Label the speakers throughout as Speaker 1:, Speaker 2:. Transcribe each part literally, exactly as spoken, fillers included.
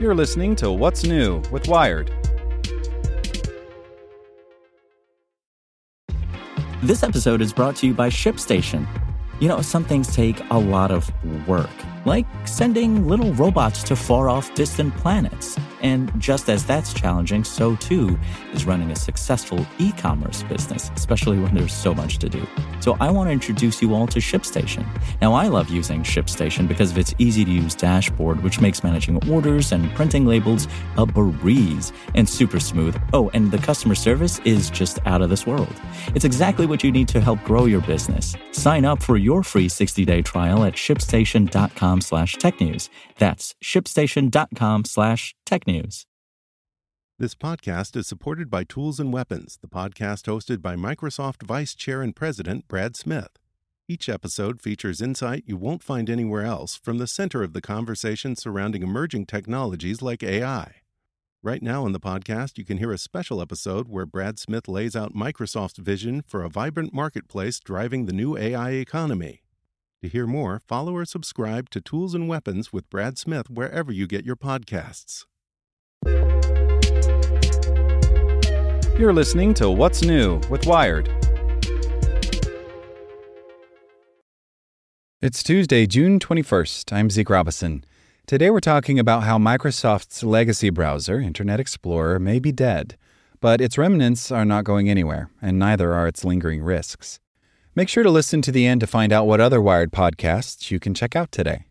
Speaker 1: You're listening to What's New with Wired.
Speaker 2: This episode is brought to you by ShipStation. You know, some things take a lot of work, like sending little robots to far-off distant planets. And just as that's challenging, so too is running a successful e-commerce business, especially when there's so much to do. So I want to introduce you all to ShipStation. Now, I love using ShipStation because of its easy-to-use dashboard, which makes managing orders and printing labels a breeze and super smooth. Oh, and the customer service is just out of this world. It's exactly what you need to help grow your business. Sign up for your free sixty-day trial at shipstation.com slash technews. That's shipstation.com slash technews.
Speaker 3: This podcast is supported by Tools and Weapons, the podcast hosted by Microsoft Vice Chair and President Brad Smith. Each episode features insight you won't find anywhere else from the center of the conversation surrounding emerging technologies like A I. Right now in the podcast, you can hear a special episode where Brad Smith lays out Microsoft's vision for a vibrant marketplace driving the new A I economy. To hear more, follow or subscribe to Tools and Weapons with Brad Smith wherever you get your podcasts.
Speaker 1: You're listening to What's New with Wired. It's Tuesday, June twenty-first. I'm Zeke Robison. Today we're talking about how Microsoft's legacy browser, Internet Explorer, may be dead, but its remnants are not going anywhere, and neither are its lingering risks. Make sure to listen to the end to find out what other Wired podcasts you can check out today.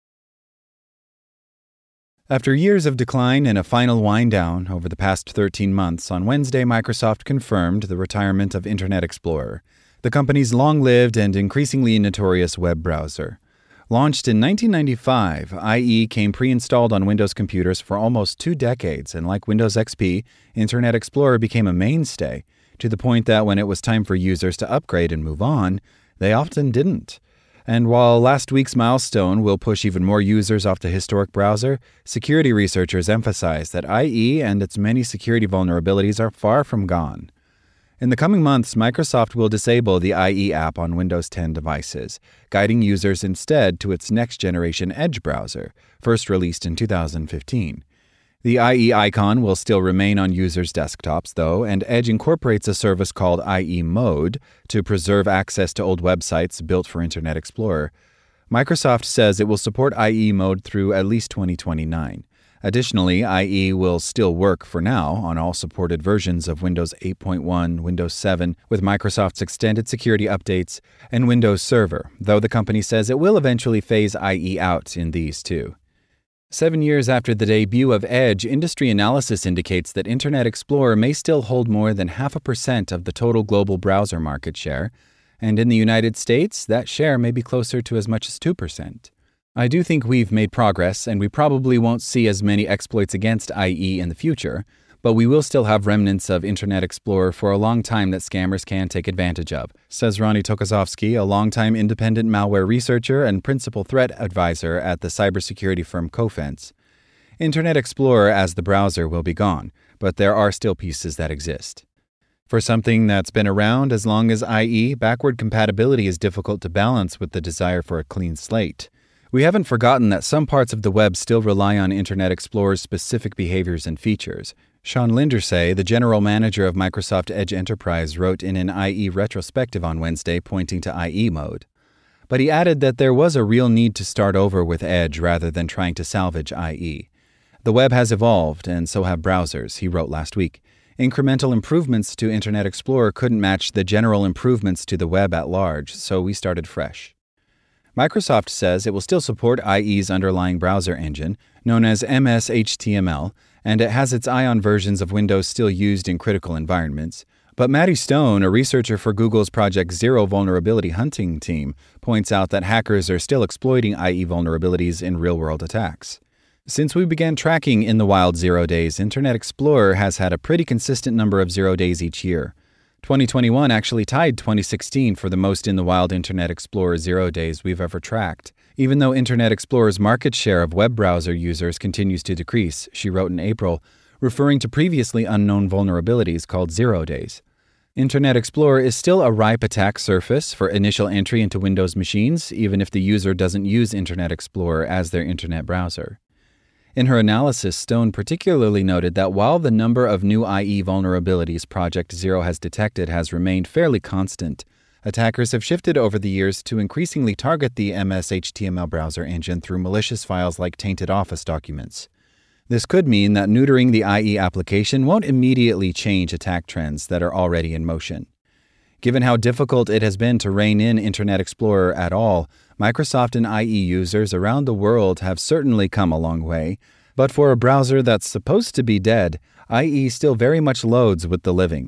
Speaker 1: After years of decline and a final wind down over the past thirteen months, on Wednesday, Microsoft confirmed the retirement of Internet Explorer, the company's long-lived and increasingly notorious web browser. Launched in nineteen ninety-five, I E came pre-installed on Windows computers for almost two decades, and like Windows X P, Internet Explorer became a mainstay, to the point that when it was time for users to upgrade and move on, they often didn't. And while last week's milestone will push even more users off the historic browser, security researchers emphasize that I E and its many security vulnerabilities are far from gone. In the coming months, Microsoft will disable the I E app on Windows ten devices, guiding users instead to its next-generation Edge browser, first released in two thousand fifteen. The I E icon will still remain on users' desktops, though, and Edge incorporates a service called I E Mode to preserve access to old websites built for Internet Explorer. Microsoft says it will support I E Mode through at least twenty twenty-nine. Additionally, I E will still work for now on all supported versions of Windows eight point one, Windows seven, with Microsoft's extended security updates, and Windows Server, though the company says it will eventually phase I E out in these too. Seven years after the debut of Edge, industry analysis indicates that Internet Explorer may still hold more than half a percent of the total global browser market share, and in the United States, that share may be closer to as much as two percent. I do think we've made progress, and we probably won't see as many exploits against I E in the future, but we will still have remnants of Internet Explorer for a long time that scammers can take advantage of, says Ronnie Tokozovsky, a longtime independent malware researcher and principal threat advisor at the cybersecurity firm Cofense. Internet Explorer as the browser will be gone, but there are still pieces that exist. For something that's been around as long as I E, backward compatibility is difficult to balance with the desire for a clean slate. We haven't forgotten that some parts of the web still rely on Internet Explorer's specific behaviors and features. Sean Lindersay, the general manager of Microsoft Edge Enterprise, wrote in an I E retrospective on Wednesday pointing to I E mode. But he added that there was a real need to start over with Edge rather than trying to salvage I E. The web has evolved, and so have browsers, he wrote last week. Incremental improvements to Internet Explorer couldn't match the general improvements to the web at large, so we started fresh. Microsoft says it will still support I E's underlying browser engine, known as M S H T M L, and it has its eye on versions of Windows still used in critical environments. But Maddie Stone, a researcher for Google's Project Zero vulnerability hunting team, points out that hackers are still exploiting I E vulnerabilities in real-world attacks. Since we began tracking in the wild zero days, Internet Explorer has had a pretty consistent number of zero days each year. twenty twenty-one actually tied twenty sixteen for the most in the wild Internet Explorer zero days we've ever tracked, even though Internet Explorer's market share of web browser users continues to decrease, she wrote in April, referring to previously unknown vulnerabilities called zero days. Internet Explorer is still a ripe attack surface for initial entry into Windows machines, even if the user doesn't use Internet Explorer as their internet browser. In her analysis, Stone particularly noted that while the number of new I E vulnerabilities Project Zero has detected has remained fairly constant, attackers have shifted over the years to increasingly target the M S H T M L browser engine through malicious files like tainted Office documents. This could mean that neutering the I E application won't immediately change attack trends that are already in motion. Given how difficult it has been to rein in Internet Explorer at all, Microsoft and I E users around the world have certainly come a long way, but for a browser that's supposed to be dead, I E still very much loads with the living.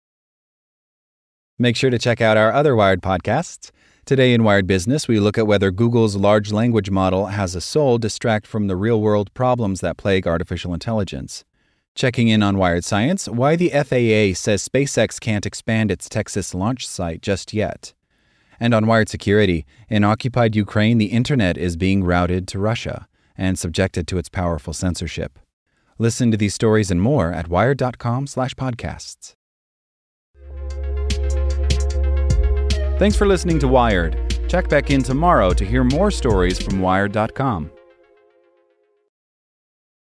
Speaker 1: Make sure to check out our other Wired podcasts. Today in Wired Business, we look at whether Google's large language model has a soul distract from the real-world problems that plague artificial intelligence. Checking in on Wired Science, why the F A A says SpaceX can't expand its Texas launch site just yet. And on Wired Security, in occupied Ukraine, the internet is being routed to Russia and subjected to its powerful censorship. Listen to these stories and more at wired.com slash podcasts. Thanks for listening to Wired. Check back in tomorrow to hear more stories from wired dot com.